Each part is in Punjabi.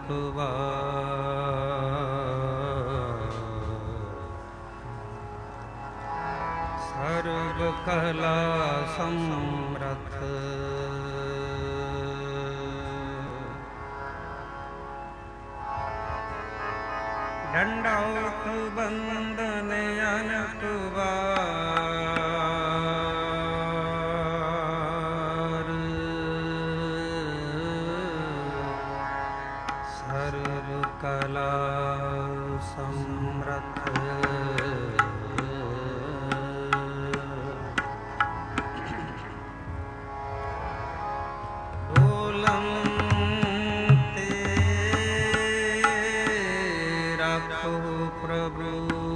ਸਰਬ ਕਲਾ ਸਮਰਥ ਡੰਡਾਉਤ ਬੰਦਨ ਅਨਕ ਵਾਰ ਸਰਬ ਕਲਾ ਸਮਰਥ ਪ੍ਰਭੂ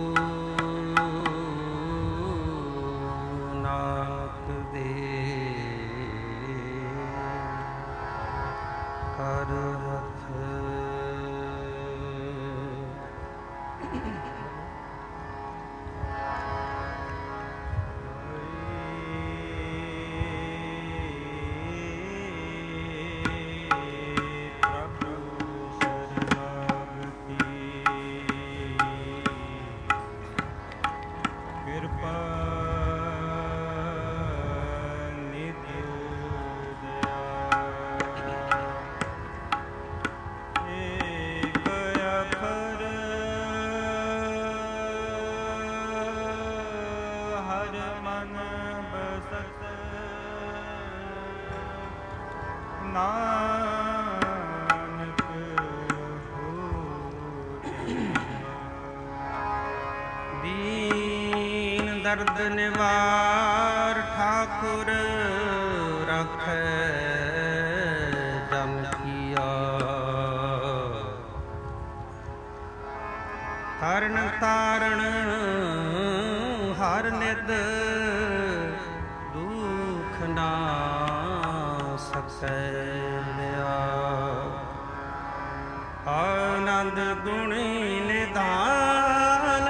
ਨਾਥ ਦੇ ਕਰ ਹੱਥ ਨਾਨਕ ਦੀਨ ਦਰਦ ਨਿਵਾਰ ਠਾਕੁਰ ਰੱਖੈ ਜਮ ਕੀਆ ਤਰਨ ਤਾਰਨ ਹਰ ਨਿਦ ਦੁਖ ਨਾ ਸਕੈ ਆਨੰਦ ਗੁਣੀ ਨਿਧਾਨ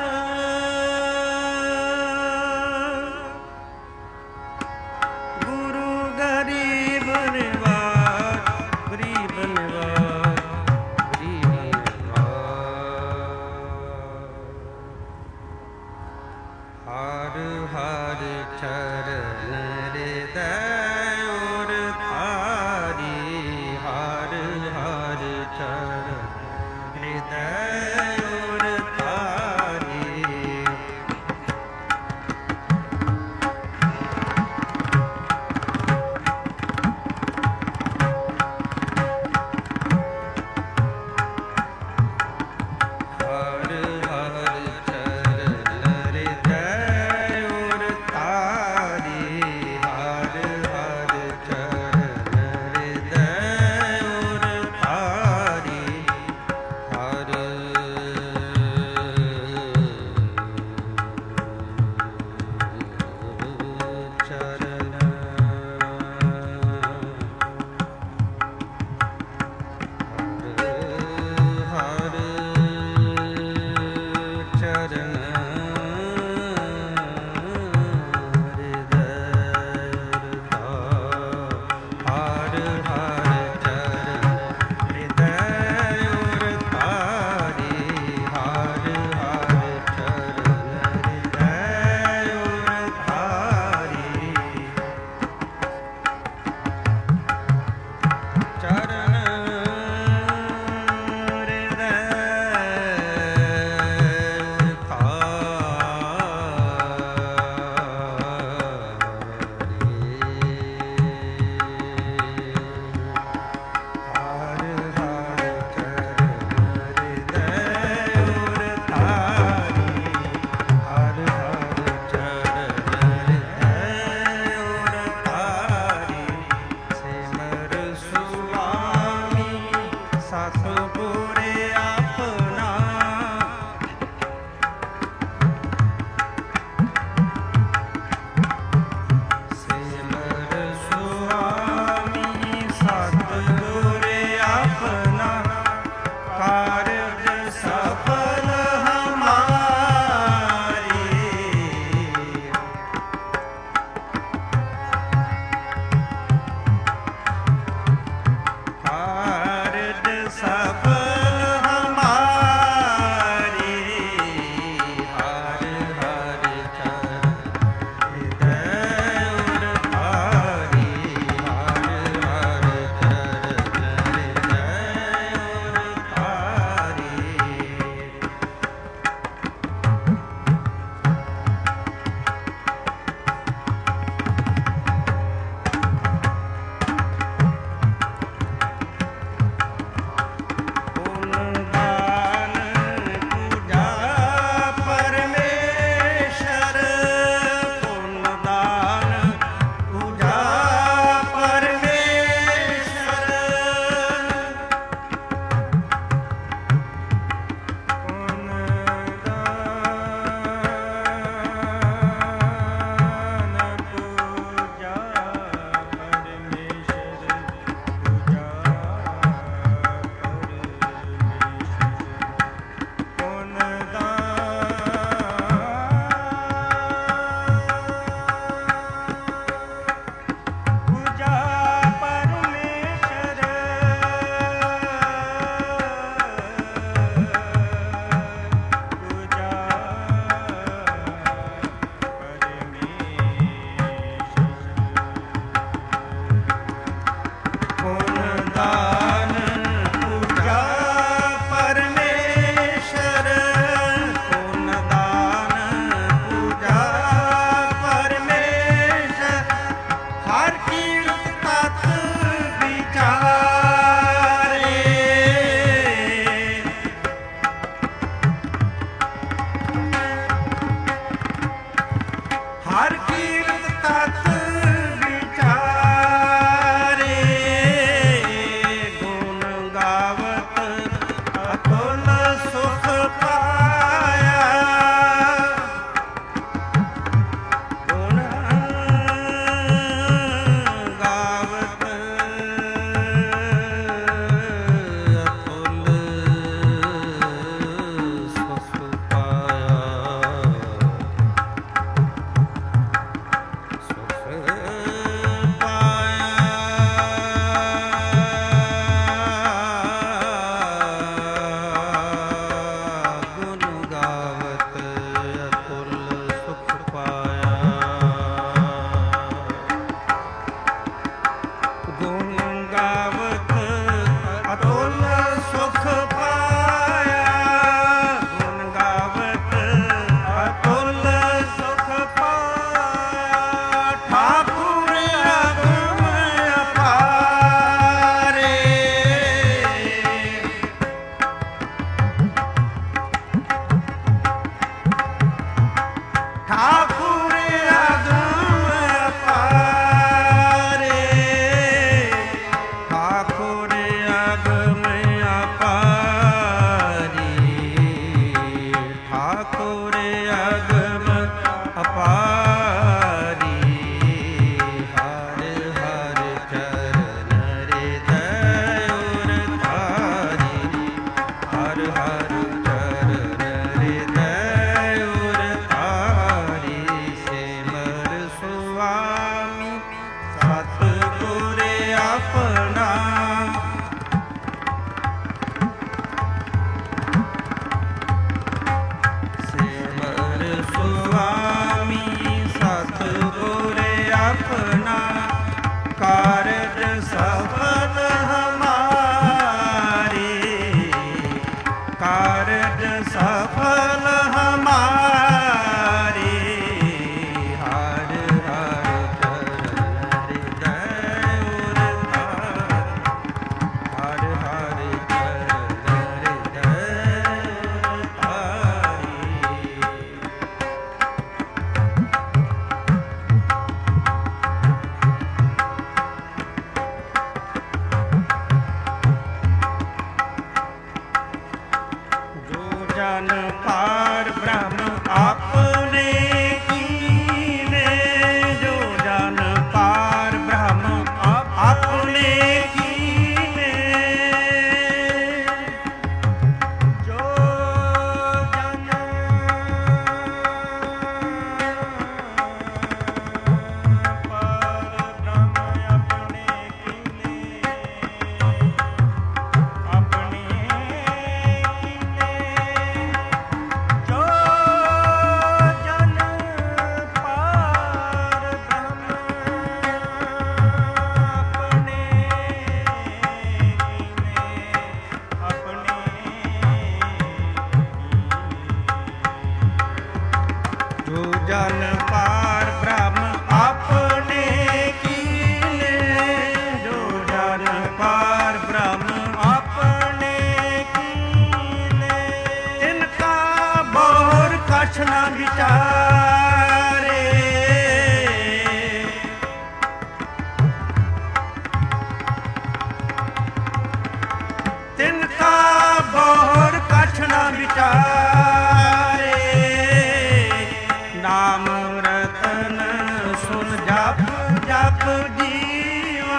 ਗੁਰੂ ਗਰੀਬ ਨਿਵਾਰ ਗਰੀਬ ਨਿਵਾਰ ਗਰੀਬ ਨਿਵਾਰ ਹਰ ਹਰ ਚਰਨ ਹਿਰਦੈ ਸਫਲ ਗਾਵਤ ਅਤੁਲ ਸੁਖ ਪਾਇਆ ਗੁਣ ਗਾਵਤ ਅਤੁਲ ਸੁਖ ਪਾਇਆ ਸੁਖ ਪਾਇਆ ਗੁਣ ਗਾਵਤ ਅਤੁਲ ਸੁਖ ਪਾਇਆ ਗੁਣ ਗਾਵਤ ਅਤੁਲ ਸੁਖ ਪਾਇਆ ਗੁਣ ਗਾਵਤ ਅਤੁਲ ਸੁਖ ਪਾਇਆ ਠਾਕੁਰ ਅਗਮ ਅਪਾਰੇ ਠਾਕੁਰ ਅਗਮ ਅਪਾਰੇ ਠਾਕੁਰ ਅਗਮ ਅਪਾਰੀ ਠਾਕੁਰ ਅਗਮ ਅਪਾਰੀ ਹਰਿ ਹਰਿ ਚਰਨ ਹਿਰਦੈ ਉਰ ਧਾਰੀ ਹਰਿ ਹਰਿ ਚਰਨ ਹਿਰਦੈ ਉਰ ਧਾਰੀ ਸਿਮਰ ਸੁਆਮੀ ਸਤਿਗੁਰ ਆਪਣਾ ਸਿਮਰ ਸੁਆਮੀ ਸਤਿਗੁਰ ਆਪਣਾ ਕਾਰਜ ਸਫਲ ਹਮਾਰੇ ਕਾਰਜ ਸਫਲ ਹਮਾਰੇ ਹਰ ਹਰ ਚਰਨ ਹਿਰਦੈ ਉਰ ਧਾਰੀ ਹਰ ਹਰ ਚਰਨ ਹਿਰਦੈ ਉਰ ਧਾਰੀ ਜੋ ਜਨ ਪਾਰ ਬ੍ਰਹਮ ਆਪਣੇ ਕੀਨੇ ਜੋ ਜਨ ਪਾਰ ਬ੍ਰਹਮ ਆਪਣੇ ਕੀਨੇ ਜੋ ਜਨ ਪਾਰ ਬ੍ਰਹਮ ਆਪਣੇ ਕੀਨੇ ਆਪਣੇ ਕੀਨੇ ਜੋ ਜਨ ਪਾਰ ਬ੍ਰਹਮ ਆਪਣੇ ਜੋ ਜਨ ਪਾਰ ਬ੍ਰਹਮ ਆਪਣੇ ਕੀਨੇ ਜੋ ਜਨ ਪਾਰ ਬ੍ਰਹਮ ਆਪਣੇ ਕੀਨੇ ਤਿਨਕਾ ਬਹੁਰ ਕਛ ਨ ਵਿਚਾਰੇ ਤਿਨਕਾ ਬਹੁਰ ਕਛ ਨ ਵਿਚਾਰੇ ਨਾਮ ਰਤਨ ਸੁਨ ਜਪ ਜਪ ਜੀਵਾ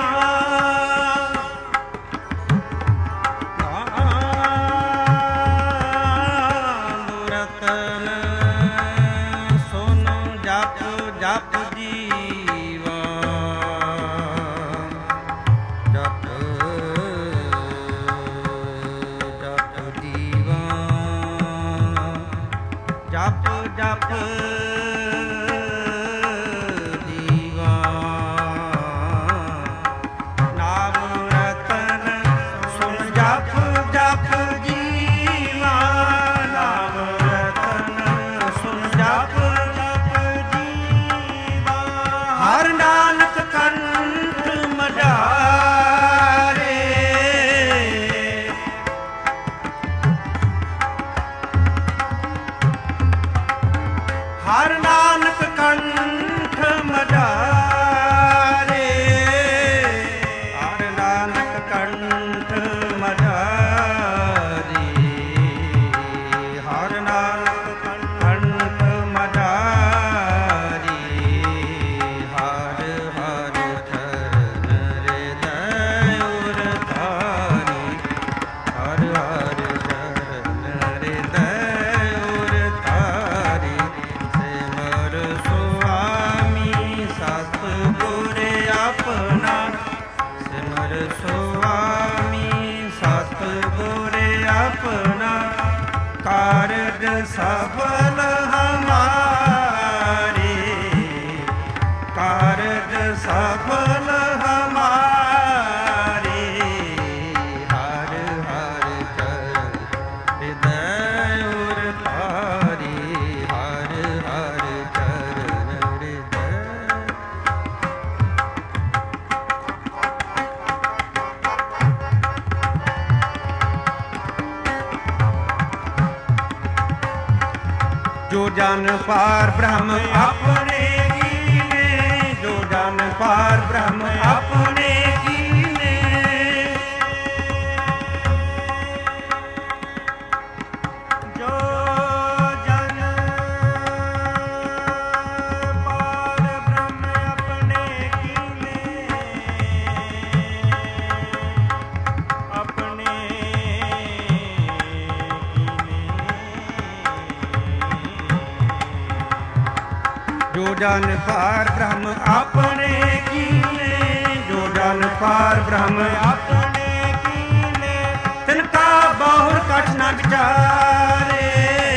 ਨਾਮ ਰਤਨ ਸੁਨ ਜਪ ਜਪ ਜੀਵਾ ਜਪ ਜਪ ਜੀਵਾ ਜਪ ਜਪ ਜੀਵਾ ਨਾਮ ਰਤਨ ਸੁਨ ਜਪ ਜਪ ਜੀਵਾ ਨਾਮ ਰਤਨ ਸੁਨ ਜਪ ਜਪ ਜੀਵਾ ਹਰ ਨਾਨਕ ਕੰਠ ਮਝਾਰੇ सफल हमारे, कारज सफल हमारे। हर हर चरण हृदय उर तारे, हर हर चरण हृदय। जो जन पार ब्रह्म अपने कीने, जो जन पार ब्रह्म अपने कीने। जो जन पार ब्रह्म अपने कीने, अपने जो जन पार ब्रह्म अपने कीने, जो जन पार ब्रह्म अपने कीने। तिनका बहुर कछ न विचारे,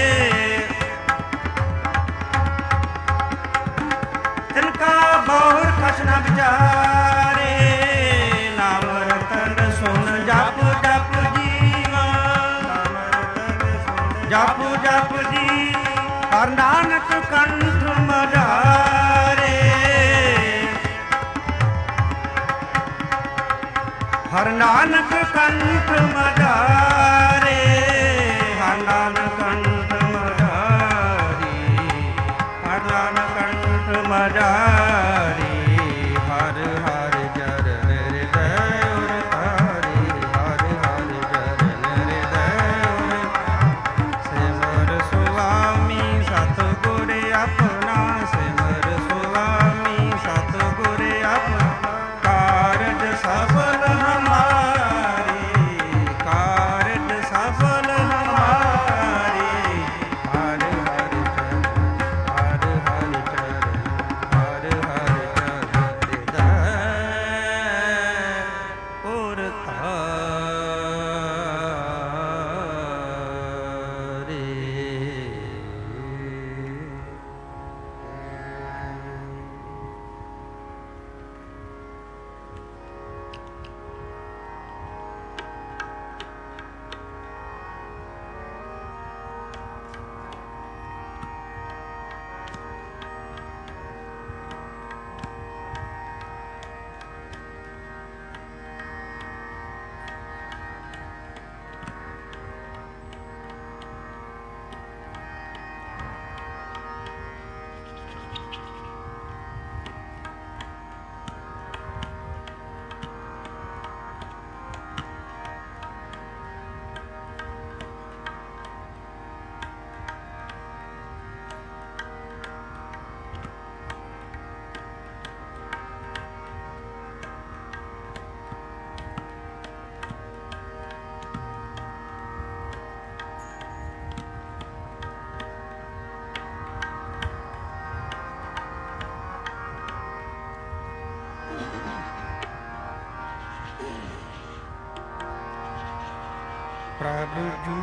तिनका बहुर कछ न विचारे। नाम रतन सुन जप जप जीवा, जप जप जी। हर नानक कंठ मधारे, हर नानक कंठ मधारे, हर नानक कंठ मधारी, हर नानक कंठ मधारी। हर हर चरण हृदय उर तारे, हर हर चरण हृदय उर। सिमर सुआमी सतगुर अपना, सिमर सुआमी सतगुर अपना। कारज सफल हमारे, कारज सफल हमारे। हर हर चरण, हर हर चरण, हर हर चरण हृदय उर तारे। प्रभु जू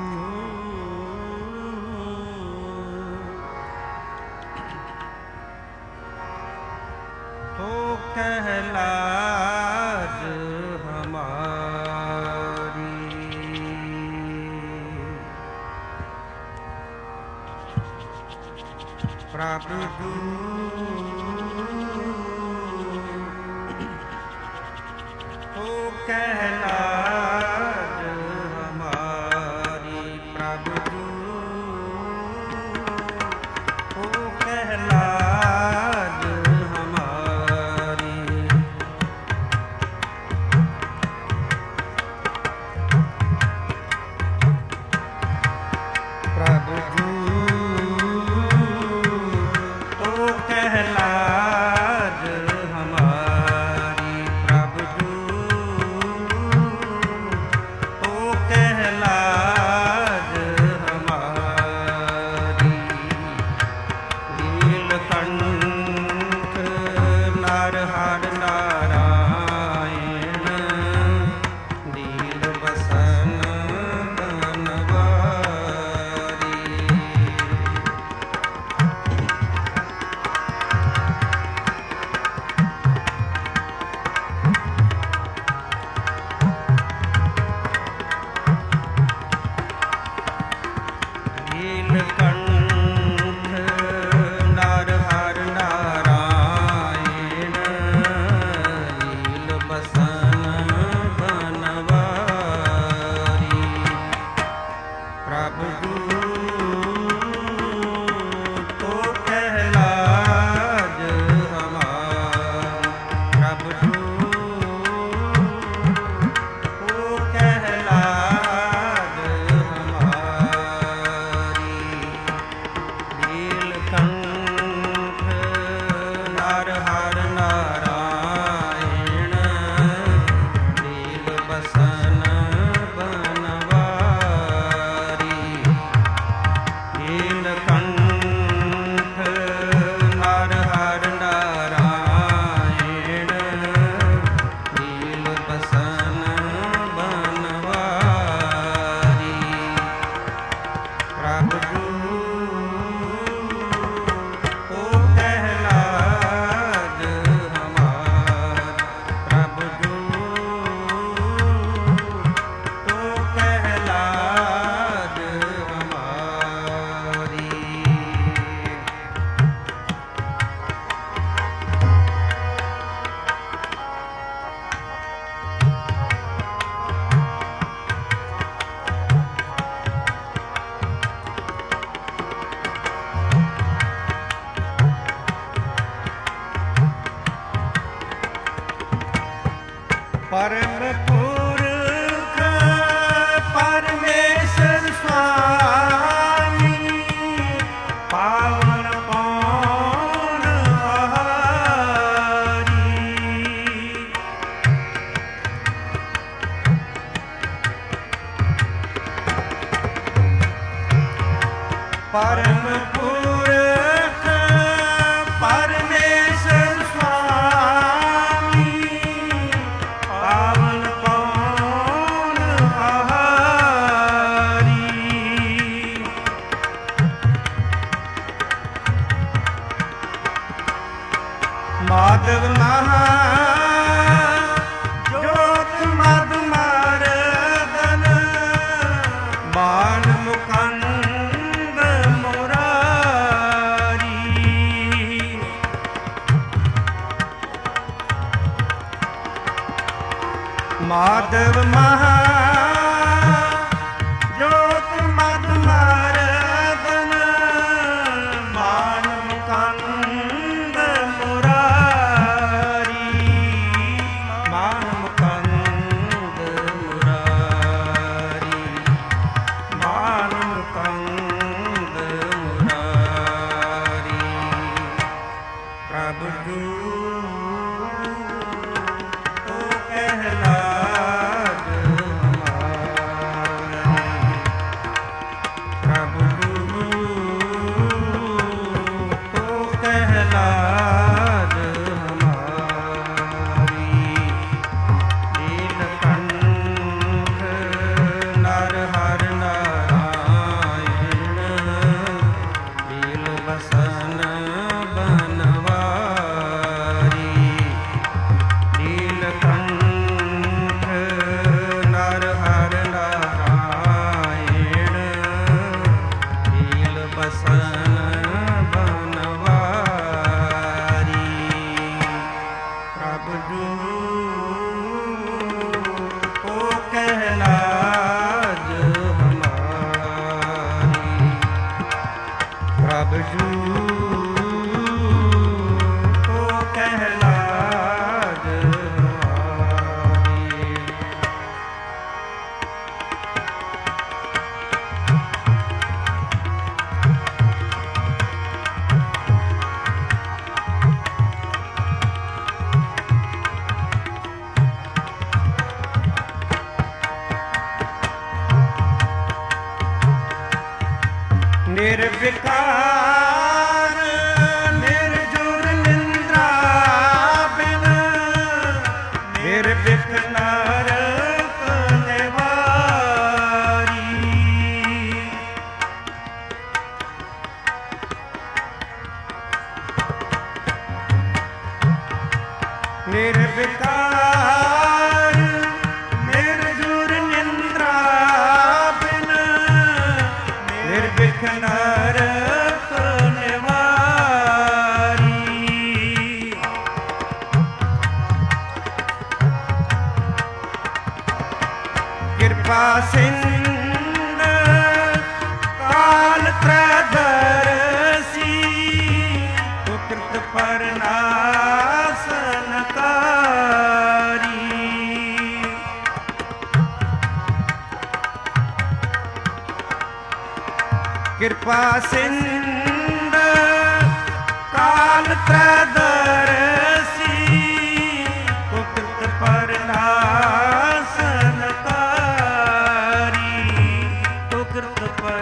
तो कहलाज हमारी। प्रभु जू तो कहलाज हमारी। प्रभु जू तो कहलाज हमारी। प्रभु जू तो कहलाज हमारी। प्रभु जू ਪਰਮ ਪੁਰਖ ਪਰਮੇਸ਼ਰ ਸੁਆਮੀ ਪਾਵਨ ਪਉਨ ਆਹਾਰੀ ਮਾਧਵ ਮਹਾ ਜੋਤ ਮਦ ਮਾਰਦਨ ਮਾਨ ਮੁਕੰਦ ਮੁਰਾਰੀ ਮਾਧਵ ਮਹਾ ਜੋਤ ਮਦ ਮਾਰਦਨ ਮਾਨ ਮੁਕੰਦ ਮੁਰਾਰੀ ਮਾਨ ਮੁਕੰਦ ਮੁਰਾਰੀ ਮਾਨ ਮੁਕੰਦ ਮੁਰਾਰੀ ਪ੍ਰਭ ਜੂ ਤੋ ਕਹਿਲਾਜ ਹਮਾਰੇ ਪ੍ਰਭ ਜੂ ਤੋ ਕਹਿਲਾਜ ਹਮਾਰੀ ਨੀਲਕੰਠ ਨਰ ਹਰ ਨਾਰਾਇਣ ਨੀਲ ਬਸਨ ਬਨਵਾਰੀ ਨੀਲਕੰਠ ਨਰ ਹਰ ਨਾਰਾਇਣ ਨੀਲ ਬਸਨ ਬਨਵਾਰੀ ਪ੍ਰਭ ਜੂ ਕੋ ਕਹਿਲਾਜ ਹਮਾਰੀ ਪ੍ਰਭ ਜੂ ਕੋ ਕਹਿਲਾਜ ਹਮਾਰੀ ਨਿਰਵਿਕਾਰ ਨਿਰਜੁਰ ਨਿੰਦਰਾ ਬਿਨ ਨਿਰਵਿਖ ਨਰਕ ਨਿਵਾਰੀ ਨਿਰਵਿਕਾਰ ਨਿਰਜੁਰ ਨਿੰਦਰਾ ਬਿਨ ਨਿਰਵਿਖ ਨਰਕ ਨਿਵਾਰੀ ਕਿਰਪਾ ਸਿੰਧ ਕਾਲ ਤ੍ਰੈਦਰਸੀ ਉਕ੍ਰਿਤ ਪਰਨਾਸਨਕਾਰੀ ਕਿਰਪਾ ਸਿੰਧ ਕਾਲ ਤ੍ਰੈਦਰਸੀ ਉਕ੍ਰਿਤ ਪਰਨਾਸਨਕਾਰੀ ਉਕ੍ਰਿਤ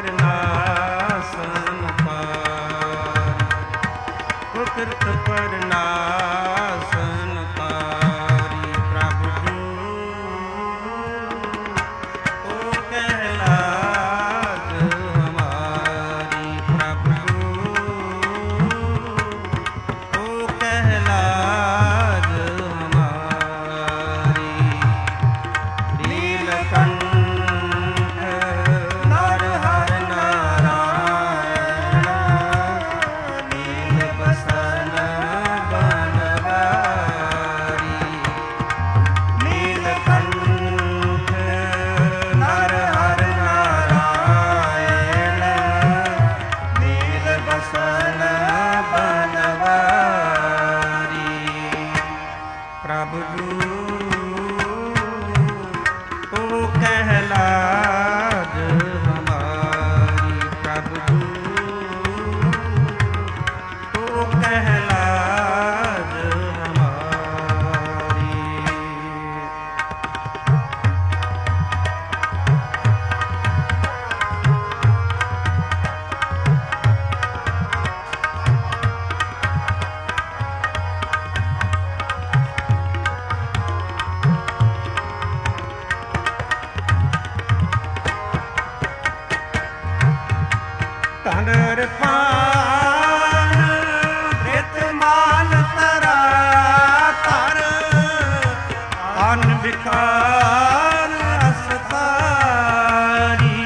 ਪਰਨਾਸਨਕਾਰੀ ਉਕ੍ਰਿਤ ਪਰਨਾਸਨਕਾਰੀ ਪ੍ਰਭ ਜੂ ਕੋ ਕਹਿਲਾਜ ਹਮਾਰੀ ਪ੍ਰਭ ਜੂ ਕੋ ਤਨਰਪਾਨ ਪ੍ਰਿਤ ਮਾਨ ਤਰਾ ਤਰ ਅਨ ਵਿਕਾਰ ਅਸਤਾਰੀ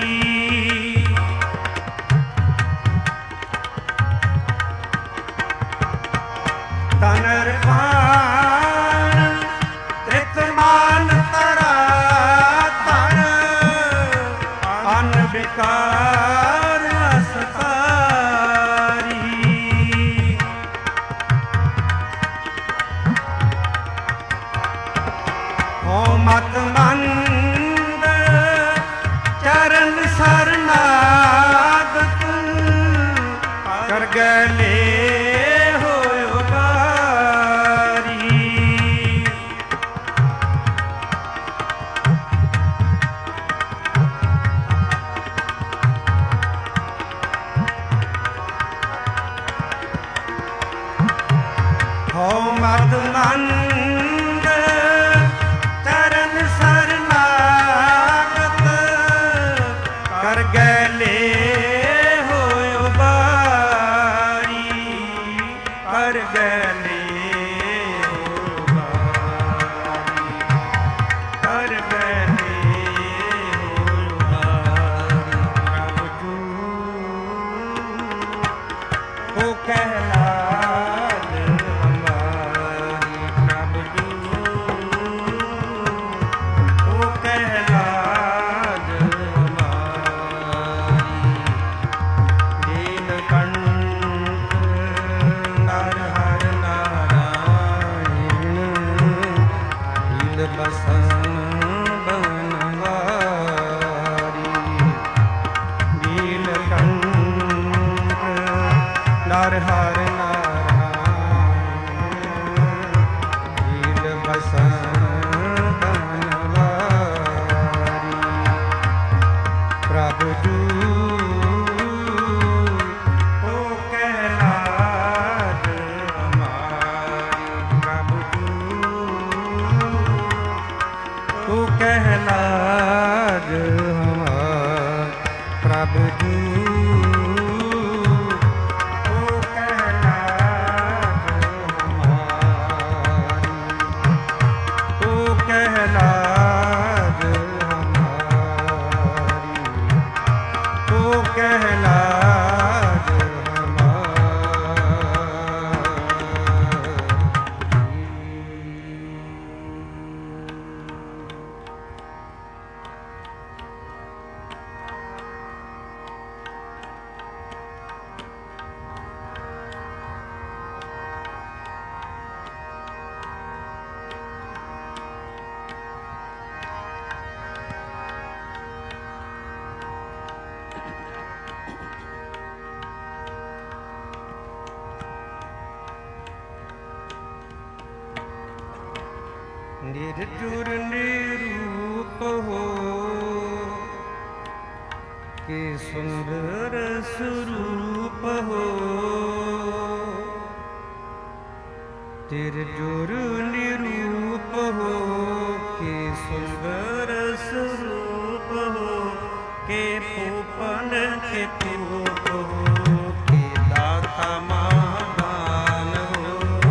ਤਨਰਪਾਨ ਪ੍ਰਿਤ ਮਾਨ ਤਰਾ ਤਰ ਅਨ ਵਿਕਾਰ ਮਤ ਮੰਦ ਚਰਨ ਸਰਨਾਗਤ ਕਰ ਗਲੇ ਹੋਇ ਉਬਾਰੀ ਹੋ ਮਤ ਮੰਦ ਸਰਨਾਗਤ ਕਰ ਗਲੇ ਹੋਇ ਉਬਾਰੀ ਕਰ ਗਲੇ ਹੋਇ ਉਬਾਰੀ ਕਰ ਗਲੇ ਹੋਇ ਉਬਾਰੀ ਪ੍ਰਭ ਜੂ ਉਹ ਕਹਿਲਾਜ ਹਮਾਰੀ ਪ੍ਰਭ ਜੂ ਕਹਿਲਾਜ ਹਮਾਰੀ ਦੀਨ ਕੰਠ ਨਰ ਹਰ ਨਾਰਾਇਣ ਹੀਲ ਬਸਨ ਬਨਵਾਰੀ ਦੀਨ ਕੰਠ ਨਰ ਹਰ ਨਾਰਾਇਣ ਹੀਲ ਬਸਨ ਪ੍ਰਭ ਜੂ ਓ ਕਹਿਲਾਜ ਹਮਾਰੀ ਪ੍ਰਭ ਜੂ ਓ ਕਹਿਲਾਜ ਹਮਾਰੀ ਪ੍ਰਭ ਜੂ ਓ ਕਹਿਲਾਜ ਹਮਾਰੀ ਓ ਕਹਿਲਾਜ ਓ ਕਹਿਲਾਜ ਨਿਰਜੁਰ ਨਿਰੂਪ ਹੋ ਕੇ ਸੁੰਦਰ ਸਰੂਪ ਹੋ ਨਿਰਜੁਰ ਨਿਰੂਪ ਹੋ ਕੇ ਸੁੰਦਰ ਸਰੂਪ ਹੋ ਕੇ ਭੂਪਨ ਕੇ ਭੂਪ ਹੋ ਕੇ ਦਾਤਾ ਮਹਾਦਾਨ ਹੋ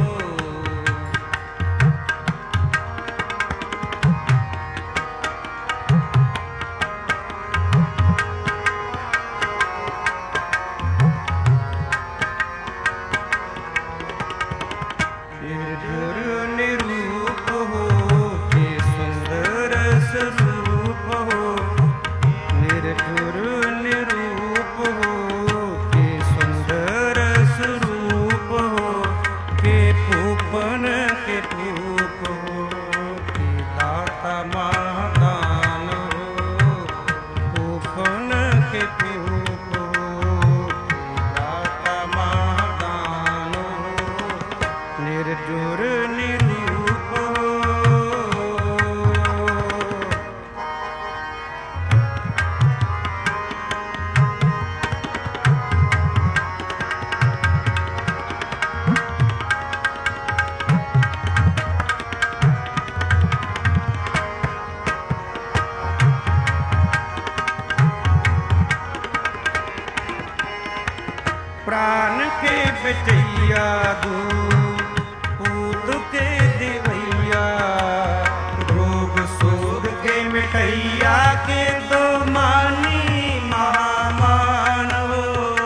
ਨਿਰਜੁਰ ਨਿਰੂਪ ਹੋ ਕੇ ਸੁੰਦਰ ਸਰੂਪ ਹੋ ਨਿਰਜੁਰ ਨਿਰੂਪ ਹੋ ਕੇ ਸੁੰਦਰ ਸਰੂਪ ਹੋ ਕੇ ਭੂਪਨ ਕੇ ਭੂਪ ਹੋ ਕੇ ਦਾਤਾ ਮਹਾਦਾਨ ਹੋ ਭੂਪਨ ਕੇ ਭੂਪ ਹੋ ਕੇ ਦਾਤਾ ਮਹਾਦਾਨ ਹੋ ਨਿਰਜੁਰ ਨਿਰੂਪ ਹੋ बचैया दूर पूत के दिवैया, रोग शोग के मिटैया के दो मानी महामान हो।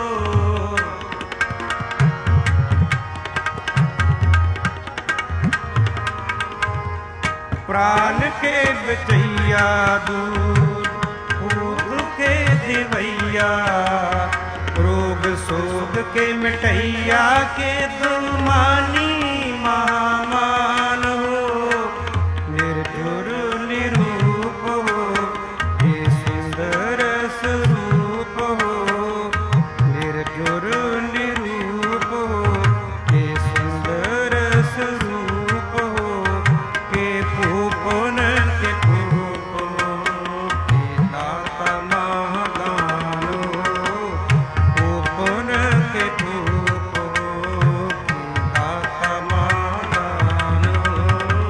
प्राण के बचैया दूर पूत के दिवैया, रोग शोग के मिटैया के दुमानी महामान हो। निर्जुर निरूप हो ये सुंदर स्वरूप हो, निर्जुर निरूप हो ये सुंदर स्वरूप हो। के पूपन के पूप हो के दाता महादान हो, पूपन के पूप हो के दाता महादान हो।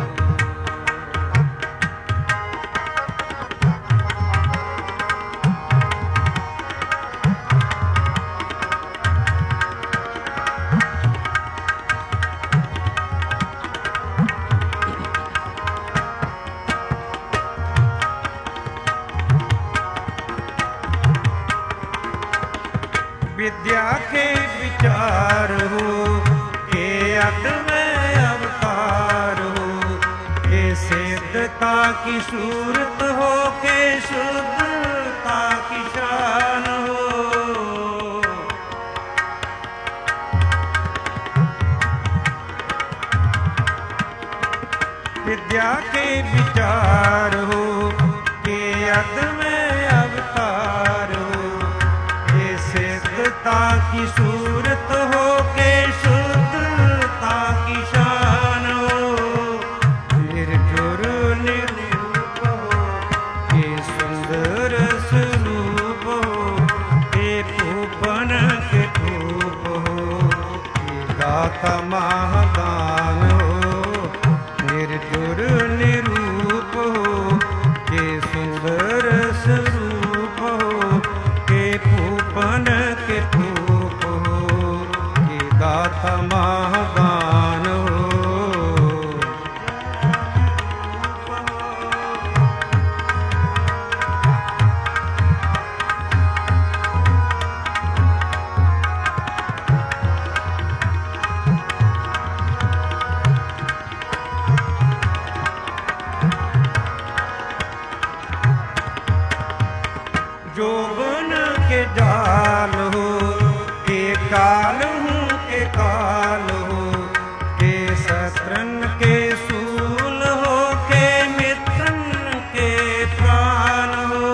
विद्या के विचार हो के अद्वय अवतार हो, के सिद्धता की सूरत हो के शुद्धता की शान हो। विद्या के विचार हो के अद्वय अवतार हो, के सिद्धता की सूरत हो के शुद्धता की शान हो। निर्जुर निरूप हो के सुंदर स्वरूप हो, के पूपन के पूप हो के दाता महादान हो। निर्जुर निरूप हो के सुंदर स्वरूप हो, के पूपन के पूप हो के दाता महादान हो। जोबन के जाल हो के काल हूँ के काल हो, के शस्त्रन के सूल हो के मित्रन के प्राण हो।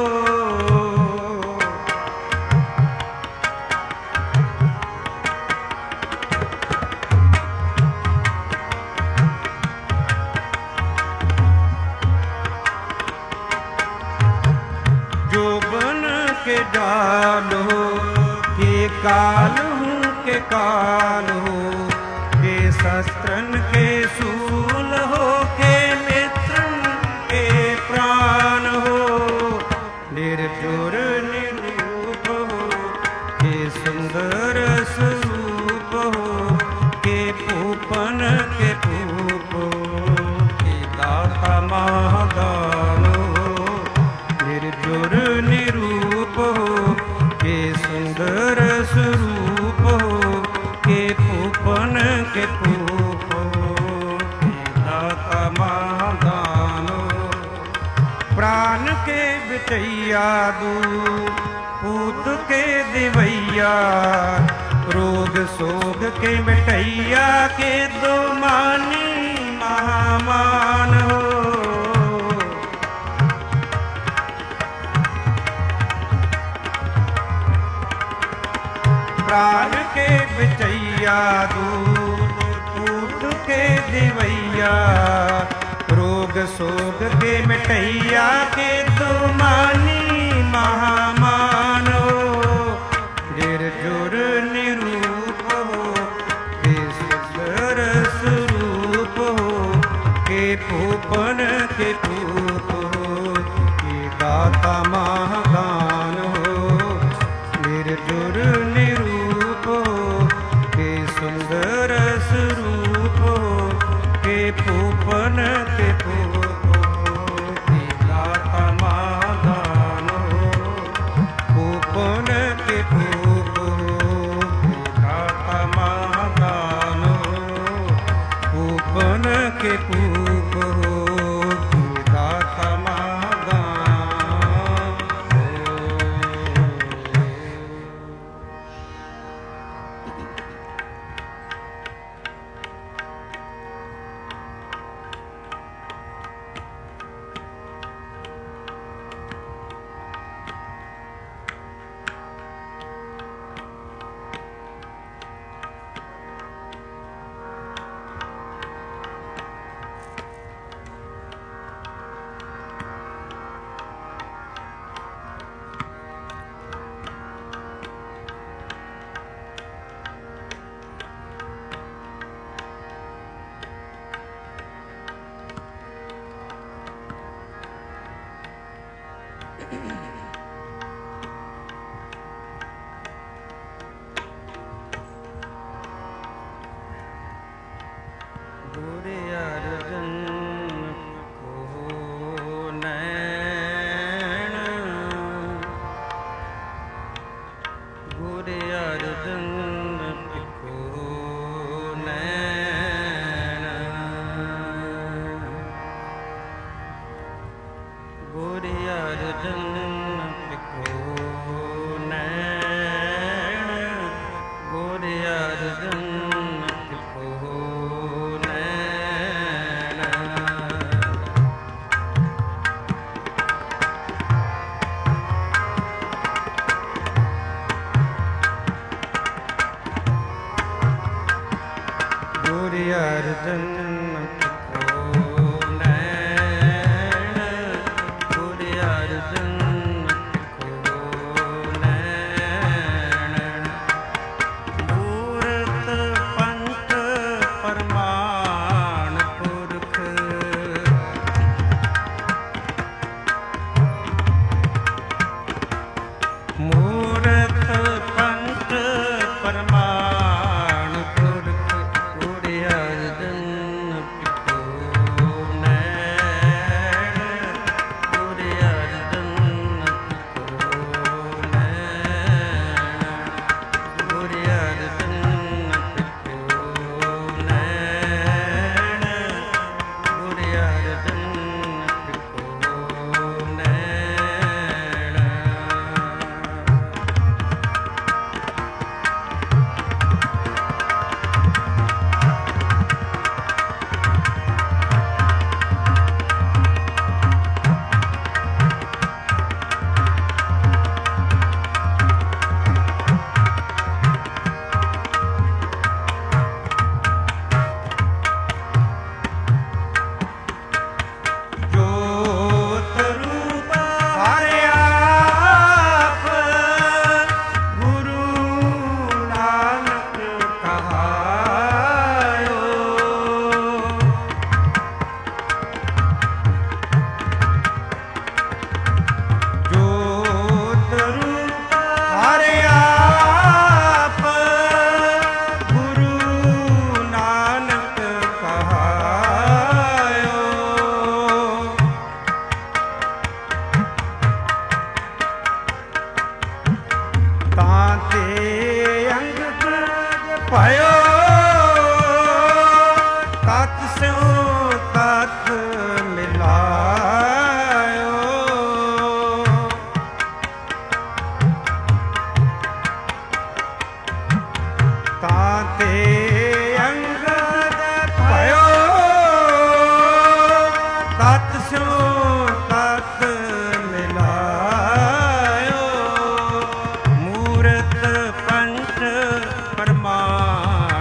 जोबन के डाल हो के काल हूँ के काल हो, के शस्त्रन के सूल हो के मित्रन के प्राण हो। निर्जुर निरूप हो के सुंदर स्वरूप हो, के पूपन के पूप हो के दाता महादान हो। निर्जुर निरूप हो के सुंदर स्वरूप हो, के पूपन के पूप हो के दाता महादान हो। प्राण के बचैया दूर पूत के दिवैया, रोग शोग के मिटैया के दो मानी महामान हो। प्राण के बचैया दूर पूत के दिवैया, रोग शोग के मिटैया के दो मानी महामान हो। निर्जुर निरूप हो के सुंदर स्वरूप हो, के पूपन के पूप हो के दाता महादान हो। निर्जुर निरूप हो के ਅਰਜਨ ਕੋ ਨੈਣ, ਗੁਰ ਅਰਜਨ ਕੋ ਨੈਣ। ਮੂਰਤ ਪੰਚ ਪਰਮਾਨ ਪੁਰਖ, ਮੂਰਤ ਪੰਚ ਪਰਮਾਨ ਪੁਰਖ, ਗੁਰ ਅਰਜਨ ਕੋ ਨੈਣ, ਗੁਰ ਅਰਜਨ ਕੋ ਨੈਣ, ਗੁਰ ਅਰਜਨ ਕੋ ਨੈਣ, ਗੁਰ ਅਰਜਨ ਕੋ ਨੈਣ। ਜੋਤ ਰੂਪ ਹਰਿ ਆਪ, ਗੁਰੂ ਨਾਨਕ ਕਹਾਇਓ। ਜੋਤ ਰੂਪ ਹਰਿ ਆਪ, ਗੁਰੂ ਨਾਨਕ ਕਹਾਇਓ। ਤਾਂ ਤੇ ਅੰਗਦ ਭਇਓ, ਤਤ ਸਿਉ ਤਤ ਮਿਲਾਇਓ। ਤਾਂ ਤੇ ਅੰਗਦ ਭਇਓ, ਤਤ ਸਿਉ ਤਤ ਮਿਲਾਇਓ। ਮੂਰਤ ਪੰਚ ਪਰਮਾਨ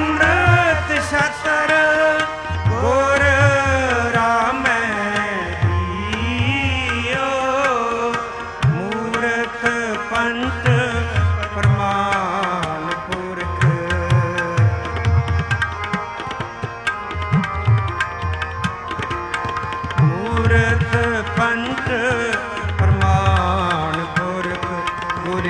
अमृत शतर गुर राम दियो मूर्ख पंथ प्रमाण पुरख मूर्ख पंथ प्रमाण पुरख गुर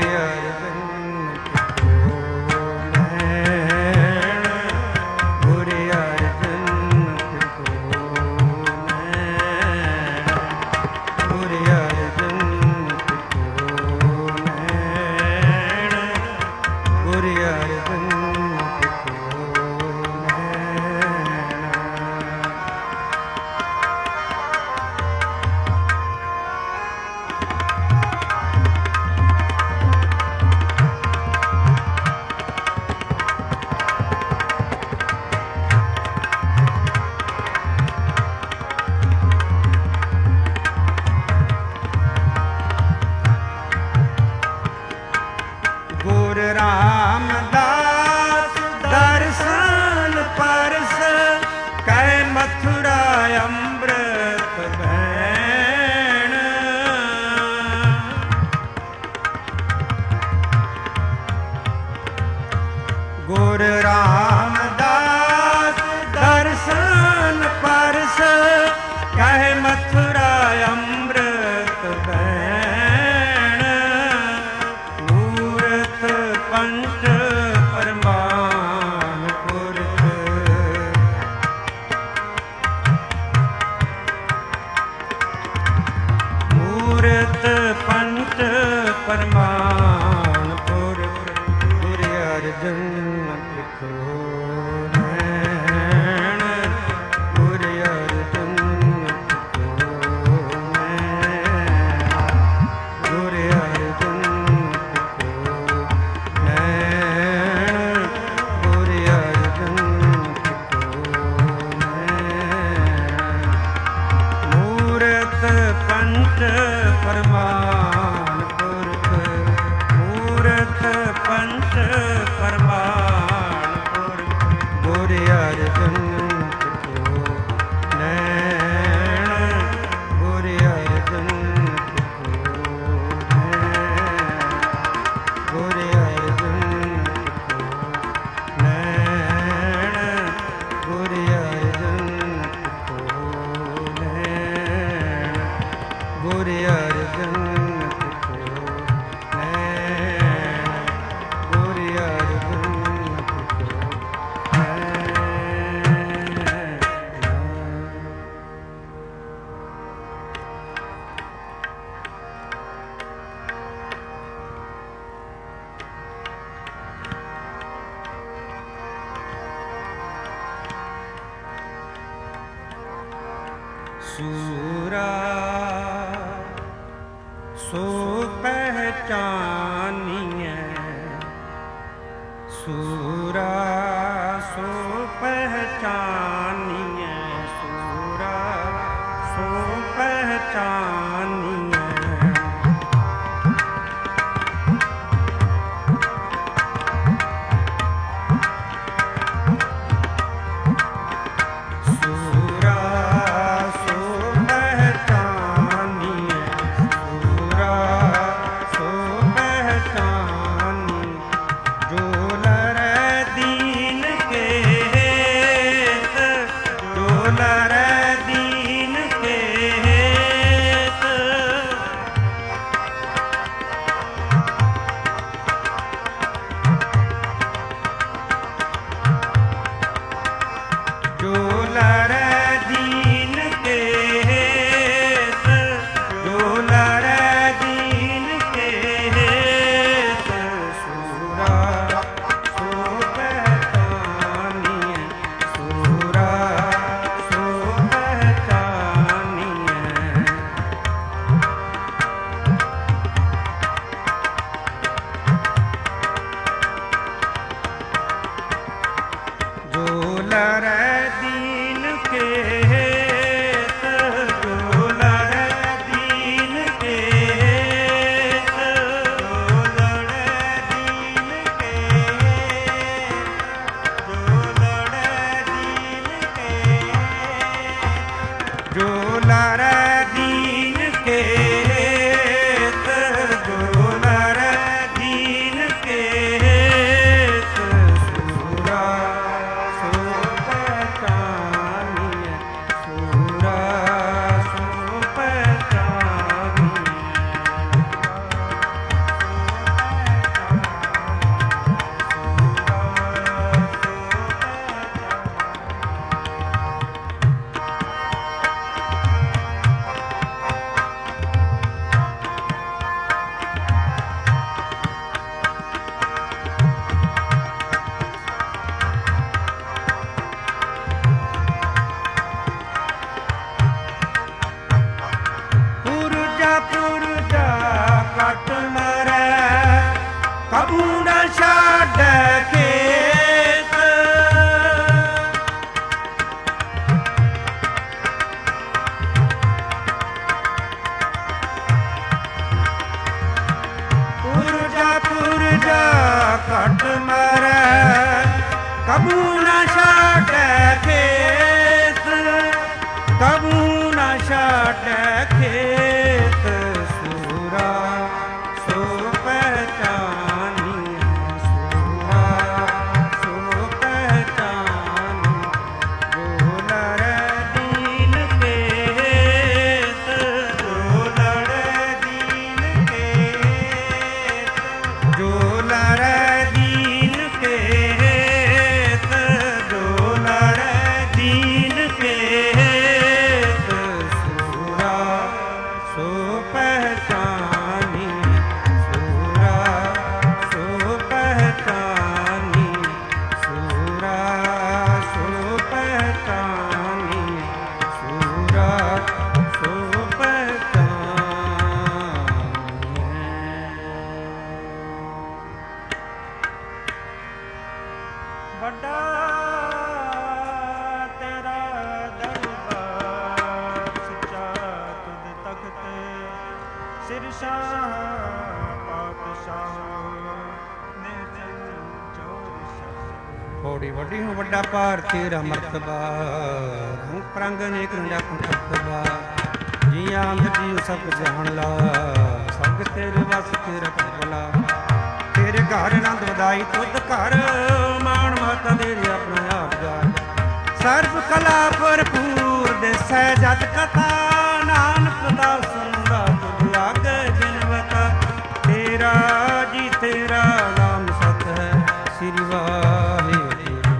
रामदास दर्शन परस कै मथुरा अमृत बैण गुर रामदास दर्शन परस कै मथुरा अमृत बैण पंच प्रमाण पुरख मूर्त पंच प्रमाण पुरख गुर अर्जन लिखो नैण गुर अर्जन लिखो नैण गुर अर्जन पंच प्रमाण पुरख मूर्ख पंच प्रमाण पुरख गुर अर्जन लिखो नैण गुर अर्जन लिखो नैण गुर अर्जन लिखो नैण गुर अर्जन लिखो नैण गुर अर्जन लिखो नैण गुर अर्जन लिखो नैण। सूरा सो पहचानिए सूरा सो पहचानिए सूरा सो पहचानिए दीन के हेत ਛਾਟੈ ਖੇਤ, ਕਬੂ ਨਾ ਛਾਟੈ ਖੇਤ, ਸੂਰਾ ਸੋ ਪਹਿਚਾਨੀ, ਸੂਰਾ ਸੋ ਪਹਿਚਾਨੀ, ਜੋ ਲੜ ਦੀਨ ਕੇਤ, ਜੋ ਲੜ ਦੀਨ ਕੇਤ, ਜੋ ਲੜ ਦੀਨ ਕੇਤ, ਜੋ ਲੜ ਦੀਨ ਕੇਤ, ਸੂਰਾ ਸੋ ਪਹਿਚਾਨੀ, ਸੂਰਾ ਸੋ ਪਹਿਚਾਨੀ, ਸੂਰਾ ਸੋ ਪਹਿਚਾਨੀ, ਸੂਰਾ ਸੋ ਪਹਿਚਾਨੀ। ਵੱਡਾ ਤੇਰਾ ਦਰਬਾਰ ਸੱਚਾ ਤੁਧ ਤਖਤ, ਸਿਰ ਸ਼ਾਹ ਪਾਤਸ਼ਾਹ ਨਿਰਜਨ ਜੋਰ ਸ਼ਾਹ। ਥੋੜੀ ਵੱਡੀ ਹੋ ਵੱਡਾ ਭਾਰ ਤੇਰਾ ਮਰਤਬਾ, ਰੰਗ ਪ੍ਰੰਗ ਅਨੇਕ ਰੰਗਾ ਕੁਤਬਾ, ਜੀ ਆਂਦ ਜੀ ਸਭ ਜਾਣ ਲਾ, ਸਭ ਤੇਰੇ ਵਸ ਤੇਰਾ ਭਲਾ। ਤੇਰੇ ਘਰ ਆਨੰਦ ਵਧਾਈ ਤੁਧ ਘਰ, ਮਾਣ ਮਹਤ ਤੇਰੇ ਆਪਣਾ ਆਪ ਜਾਣ। ਸਰਬ ਕਲਾ ਭਰਪੂਰ ਦਿਸੈ ਜਤ ਕਥਾ, ਨਾਨਕ ਦਾਸ ਸੁਣਦਾ ਤੁਧ ਆਗੇ ਜਿਨਵਤਾ। ਤੇਰਾ ਜੀ ਤੇਰਾ ਨਾਮ ਸਤ ਹੈ, ਸ੍ਰੀ ਵਾਹਿਗੁਰੂ।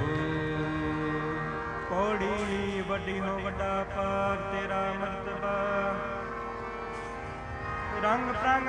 ਪੌੜੀ ਵੱਡੀ ਹੋ ਵੱਡਾ ਪਾਰ ਤੇਰਾ ਮਰਤਬਾ, ਰੰਗ ਪ੍ਰੰਗ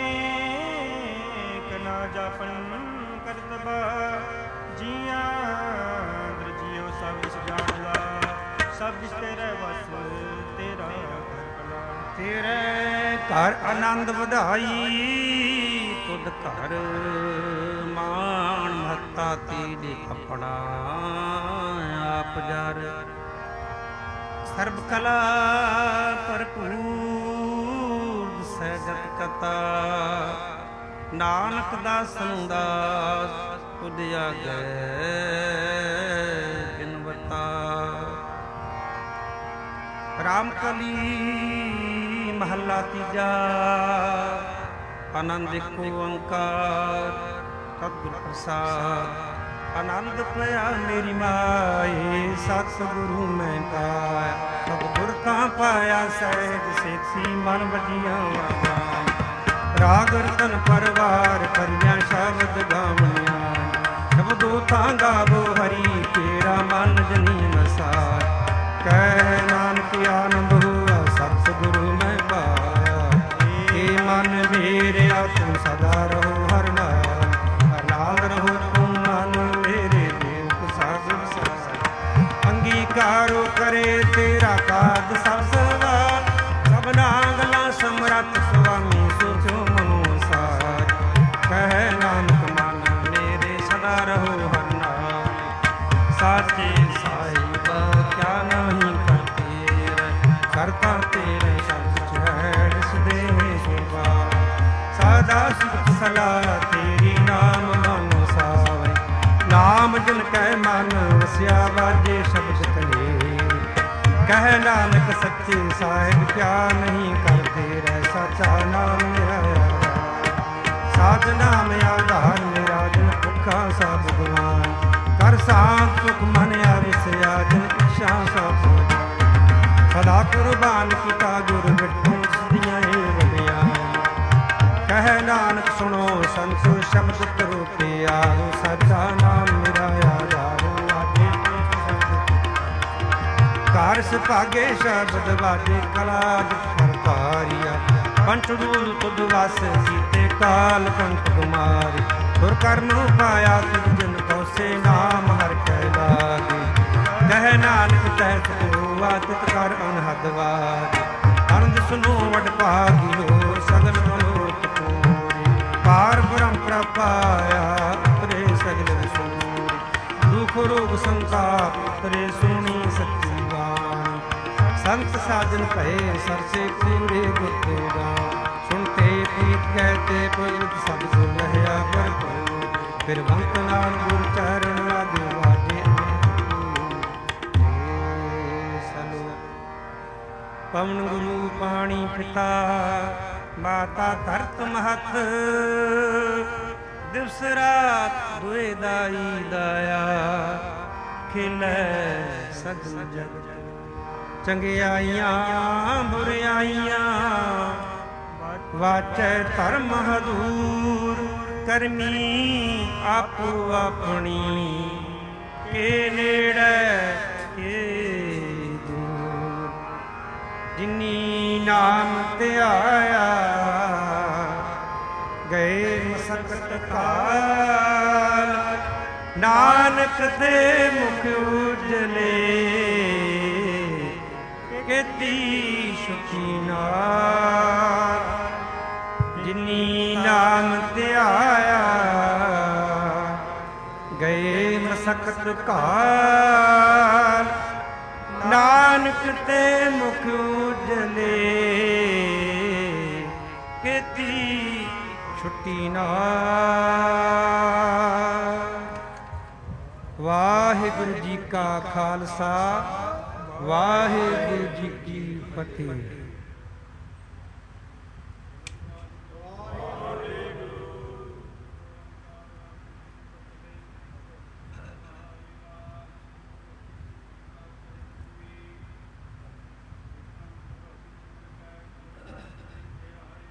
ਅਨੇਕ ਨਾ ਜਾਪਨ ਕਰਤਬਾ। ਜੀਆਂ ਦਰ ਜੀਓ ਸਭ ਇਸ ਜਾਣਦਾ, ਸਭ ਇਸ ਤੇਰੇ ਵਸ ਤੇਰਾ ਭਲਾ। ਤੇਰੇ ਘਰ ਆਨੰਦ ਵਧਾਈ ਤੁਧ ਘਰ, ਮਾਣ ਮਹੱਤਾ ਤੇਰੇ ਆਪਣਾ ਆਪ ਜਰ। ਸਰਬ ਕਲਾ ਭਰਪੂਰ ਦਿਸੈ ਜਤ ਕਥਾ, ਨਾਨਕ ਦਾਸਨ ਦਾਸ ਤੁਧ ਆਗੇ ਬਿਨਵਤਾ। ਰਾਮ ਕਲੀ ਮਹੱਲਾ ਤੀਜਾ, ਆਨੰਦ ਏਕੋ ਓੰਕਾਰ ਸਤਿਗੁਰ ਪ੍ਰਸਾਦ। ਆਨੰਦ ਪਿਆ ਮੇਰੀ ਮਾਏ, ਸਤਿਗੁਰੂ ਮੈਂ ਪਾਇਆ, ਸਤਿਗੁਰ ਤਾਂ ਪਾਇਆ ਸਹਿਜ ਸੇਖੀ ਮਨ ਵਜੀਆਂ ਆਵਾਂ। ਰਾਗ ਰਤਨ ਪਰਵਾਰ ਕਰਿਆ ਸ਼ਬਦ ਗਾਵਣਿਆ, ਸ਼ਬਦੋ ਤਾਂ ਗਾਵੋ ਹਰੀ ਤੇਰਾ ਮਨ ਜਨੀ ਨਸਾਰ। ਕਹਿ ਨਾਨਕ ਆਨੰਦ ਹੋਆ ਸਤਿਗੁਰੂ ਮੈਂ ਪਾਇਆ, ਏ ਮਨ ਮੇਰਿਆ ਤੂੰ ਸਦਾ ਰਹੋ ਹਰ ਨਾਮ। ਹਰ ਨਾਲ ਰਹੋ ਤੂੰ ਮਨ ਮੇਰੇ ਦੇਵ ਸਭ ਸਾਰ। ਅੰਗੀਕਾਰੋ ਕਰੇ ਤੇਰਾ ਕਾਜ ਸਭ ਸਵਾਰ, ਸਭਨਾ ਗੱਲਾਂ ਸਮਰੱਥ ਸੁਆਮੀ ਸੋਚੋ ਮਨੋ ਸਾਰ। ਕਹਿ ਨਾਨਕ ਮਨ ਮੇਰੇ ਸਦਾ ਰਹੋ ਹਰ ਨਾਮ। ਸਾਚੇ ਸਾਹਿਬ ਕਿਆ ਨਹੀਂ ਕਰਤੇ ਰਹਿ, ਕਰਤਾ ਤੇਰੇ ਸ਼ਬਦ ਚੜ੍ਹ ਸਦੇ ਸੋਭਾ। ਸਦਾ ਸੁਖ ਸਲਾਹ ਤੇਰੀ ਨਾਮ ਮਨੋ ਸਾਵੇ, ਨਾਮ ਜਿਨ ਕੈ ਮਨ ਵਸਿਆ ਵਾਜੇ ਸ਼ਬਦ ਕਲੇ। ਕਹਿ ਨਾਨਕ ਸੱਚੇ ਸਾਹਿਬ ਕਿਆ ਨਹੀਂ ਕਰਦੇ ਰਹਿ, ਸਾਚਾ ਨਾਮ ਮੇਰਾ ਸਾਚ ਨਾਮ ਆਧਾਰ ਮੇਰਾ। ਜਿਨ ਭੁੱਖਾ ਸਭ ਭਗਵਾਨ, ਕਰ ਸਾਥ ਸੁਖ ਮਨ ਆਵਿਸਿਆ, ਜਿਨ ਇੱਛਾ ਸਭ ਸਦਾ ਕੁਰਬਾਨ ਕੀਤਾ ਗੁਰ ਮਿੱਠੂ ਸਦੀਆਂ ਏ ਵਡਿਆਈ। ਕਹਿ ਨਾਨਕ ਸੁਣੋ ਸੰਤ ਸ਼ਬਦ ਕਰੋ ਪਿਆਰੋ, ਸਾਚਾ ਨਾਮ ਮੇਰਾ ਆਧਾਰੋ ਆਗੇ। ਘਰ ਸੁਭਾਗੇ ਸ਼ਬਦ ਵਾਜੇ ਕਲਾ ਕਰਤਾਰੀਆ, ਪੰਚ ਰੂਲ ਤੁਧ ਵਸ ਸੀਤੇ ਕਾਲ ਕੰਟ ਕੁਮਾਰੀ। ਤੁਰ ਕਰਮ ਪਾਇਆ ਤੁਧ ਜਨ ਕਉਸੇ, ਨਾਮ ਹਰ ਕੈ ਲਾਗੇ। ਕਹਿ ਨਾਨਕ ਤਹਿ ਹੋਆ ਤਿਤ ਕਰ ਅਨਹਦ ਵਾਜ। ਆਨੰਦ ਸੁਨੋ ਵਡ ਭਾਗੀ ਹੋ ਸਗਲ ਮਨੋਰਥ ਪੂਰੇ। ਪਾਰ ਬ੍ਰਹਮ ਪ੍ਰਪਾਇਆ ਉਤਰੇ ਸਗਲ ਵਿਸੂਰੇ। ਦੁਖ ਰੋਗ ਸੰਤਾਪ ਉਤਰੇ ਸੁਣੀ ਸੱਚੀ ਬਾਣੀ। ਸੰਤ ਸਾਜਨ ਭਏ ਸਰਸੇ ਪੂਰੇ ਗੁਰਤੇਗਾ। ਸੁਣਤੇ ਪ੍ਰੀਤ ਕਹਤੇ ਪੁਰਤ ਸਭ ਸੁਨ ਰਹਿਆ ਭਰਪੂਰ। ਫਿਰ ਬੰਤ ਨਾਲ ਗੁਰ ਚਰਨ ਲਾਗੇ ਵਾਜੇ। ਪਵਨ ਗੁਰੂ ਪਾਣੀ ਪਿਤਾ ਮਾਤਾ ਧਰਤ ਮਹਤ ਦਿਵਸ ਰਾਤ ਦੁਇ ਦਾਈ ਦਾਇਆ ਖਿਲੈ ਸਗਲ ਜਗਤ ਚੰਗਿਆਈਆਂ ਬੁਰਿਆਈਆਂ ਵਾਚੈ ਧਰਮ ਹਦੂਰ ਕਰਮੀ ਆਪੋ ਆਪਣੀ ਕੇ ਨੇੜੇ ਕੇ ਦੂਰ ਜਿਨੀ ਨਾਮ ਧਿਆਇਆ ਗਏ ਮਸਕਤ ਕਾਲ ਨਾਨਕ ਦੇ ਮੁਖ ਉਜਲੇ ਕੀਤੀ ਸੁਖੀ ਨਾਰ ਜਿਨੀ ਨਾਮ ਧਿਆਇਆ ਗਏ ਮਸਕਤ ਕਾਲ ਨਾਨਕ ਤੇ ਮੁਖ ਉਜਲੇ ਕੀਤੀ ਛੁੱਟੀ ਨਾਰ। ਵਾਹਿਗੁਰੂ ਜੀ ਕਾ ਖਾਲਸਾ ਵਾਹਿਗੁਰੂ ਜੀ ਕੀ ਫਤਿਹ।